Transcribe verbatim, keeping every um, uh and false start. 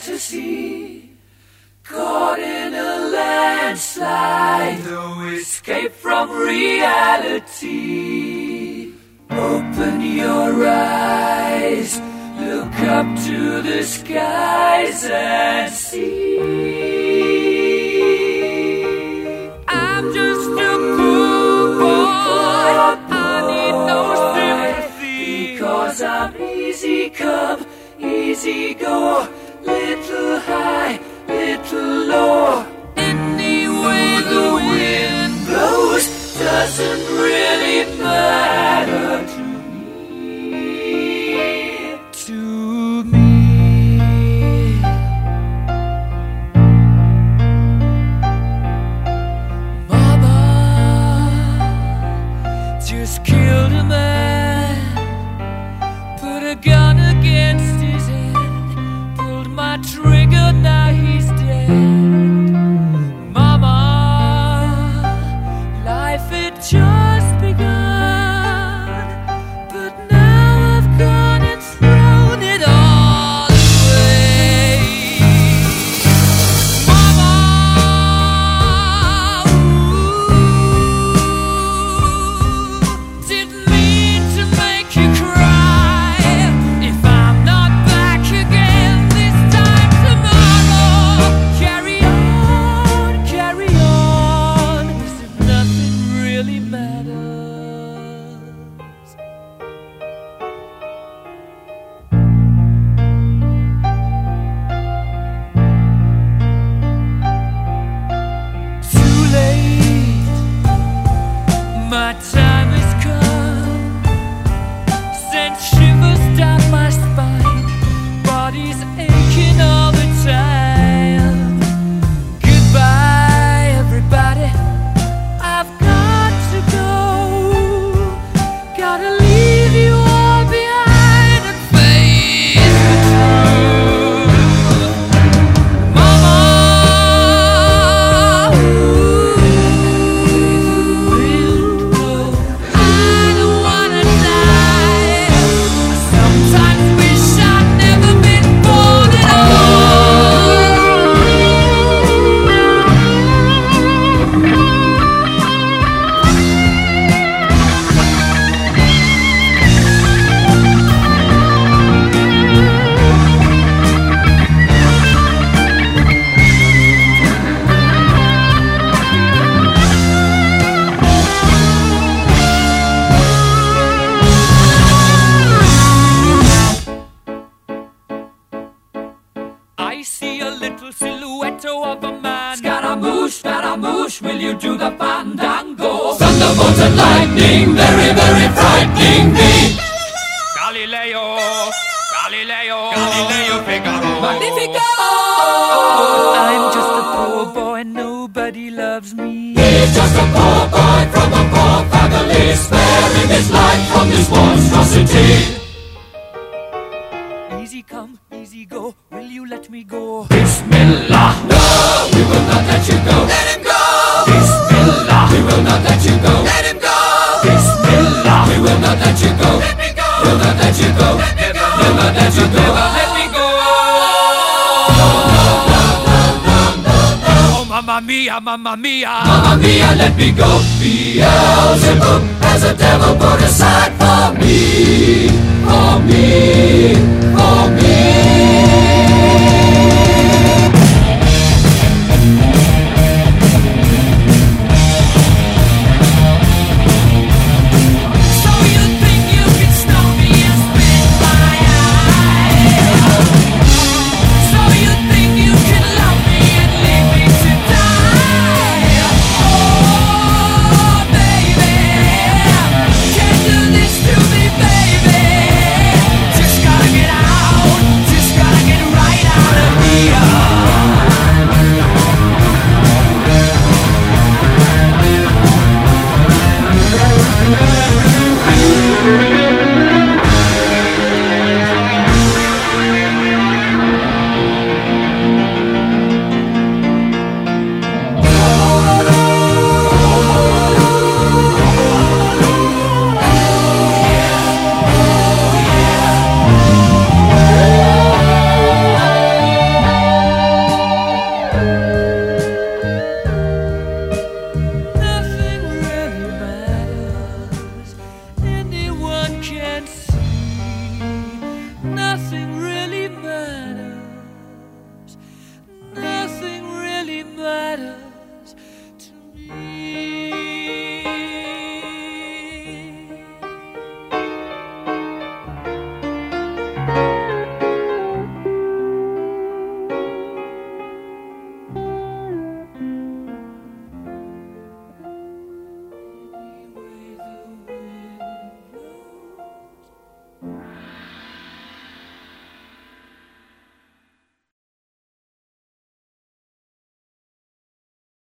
fantasy, caught in a landslide, no escape from reality. Open your eyes, look up to the skies and see. I'm just a poor boy, I need no sympathy, because I'm easy come, easy go, little high, little low. Any way the wind blows doesn't really matter to me, to me. Mama just killed a man, put a gun against his head, pulled my trigger, now he's dead. Mama, life had just begun, but now I've gone and thrown it all away. Mama, ooh, didn't mean to make you cry. If I'm not back again this time tomorrow, carry on, carry on, as if nothing really matters. Too late, my time has come, sent shivers down my spine, body's aching all the time. Goodbye, everybody, I've got to go, gotta leave you all behind and face the truth. Mama, ooh, I don't wanna die. Sometimes wish I'd never been born at I see a little silhouette of a man. Scaramouche, Scaramouche, will you do the fandango? Thunderbolts and lightning, very, very frightening me. Galileo, Galileo, Galileo Figaro, Magnifico. I'm just a poor boy, nobody loves me. He's just a poor boy from a poor family, sparing his life from this monstrosity. Easy come, easy go, will you let me go? Bismillah, no, we will not let you go. Let him go. Bismillah, we will not let you go. Let him go. Bismillah, we will not let you go. Let me go. We'll not let you go. Let me go. We'll not let you go. Let me go. No, no, no, no, no, no, no. Oh, mamma mia, mamma mia, mamma mia, let me go. Beelzebub has a devil put aside for me, for me, for me. So you think you can stone me and spit my eye? So you think you can love me and leave me to die? Oh, baby, can't do this to me, baby. Just gotta get out, just gotta get right out of here.